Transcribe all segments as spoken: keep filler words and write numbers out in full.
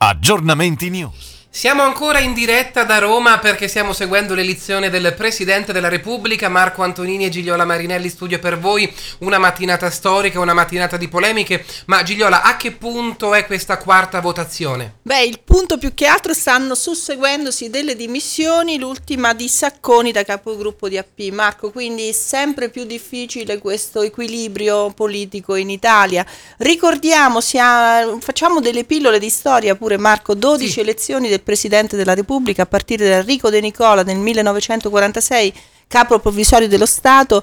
Aggiornamenti News. Siamo ancora in diretta da Roma perché stiamo seguendo l'elezione del Presidente della Repubblica. Marco Antonini e Gigliola Marinelli studio per voi, una mattinata storica, una mattinata di polemiche. Ma Gigliola, a che punto è questa quarta votazione? Beh, il punto più che altro stanno susseguendosi delle dimissioni, l'ultima di Sacconi da capogruppo di A P, Marco, quindi sempre più difficile questo equilibrio politico in Italia. Ricordiamo, sia, facciamo delle pillole di storia pure, Marco, dodici sì. elezioni del Presidente della Repubblica a partire da Enrico De Nicola nel millenovecentoquarantasei, capo provvisorio dello Stato,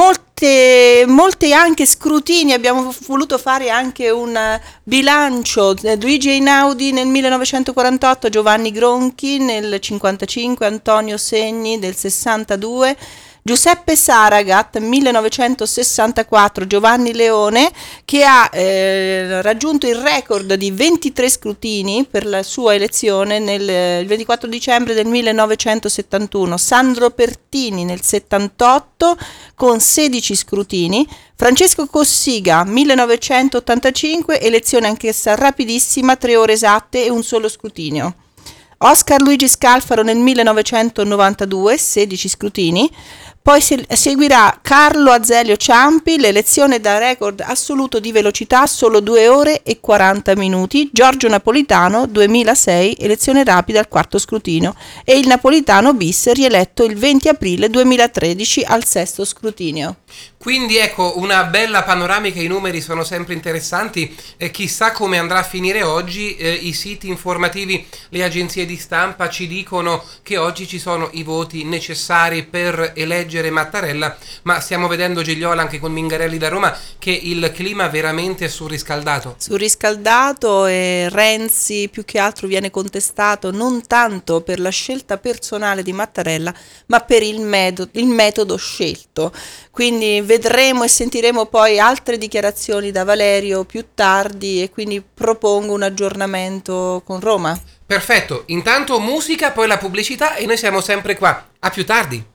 molte, molte anche scrutini, abbiamo voluto fare anche un bilancio, Luigi Einaudi nel millenovecentoquarantotto, Giovanni Gronchi nel cinquantacinque, Antonio Segni del sessantadue, Giuseppe Saragat millenovecentosessantaquattro, Giovanni Leone che ha eh, raggiunto il record di ventitré scrutini per la sua elezione nel il ventiquattro dicembre del millenovecentosettantuno, Sandro Pertini nel settantotto con sedici scrutini, Francesco Cossiga millenovecentottantacinque, elezione anch'essa rapidissima, tre ore esatte e un solo scrutinio. Oscar Luigi Scalfaro nel millenovecentonovantadue, sedici scrutini, poi se- seguirà Carlo Azeglio Ciampi, l'elezione da record assoluto di velocità, solo due ore e quaranta minuti, Giorgio Napolitano, duemilasei, elezione rapida al quarto scrutinio, e il Napolitano bis rieletto il venti aprile duemilatredici al sesto scrutinio. Quindi ecco, una bella panoramica, i numeri sono sempre interessanti, eh, chissà come andrà a finire oggi. Eh, i siti informativi, le agenzie di stampa ci dicono che oggi ci sono i voti necessari per eleggere Mattarella, ma stiamo vedendo, Gigliola, anche con Mingarelli da Roma, che il clima veramente è surriscaldato. Surriscaldato, e Renzi più che altro viene contestato non tanto per la scelta personale di Mattarella, ma per il metodo, il metodo scelto. Quindi vedremo e sentiremo poi altre dichiarazioni da Valerio più tardi, e quindi propongo un aggiornamento con Roma. Perfetto, intanto musica, poi la pubblicità e noi siamo sempre qua. A più tardi.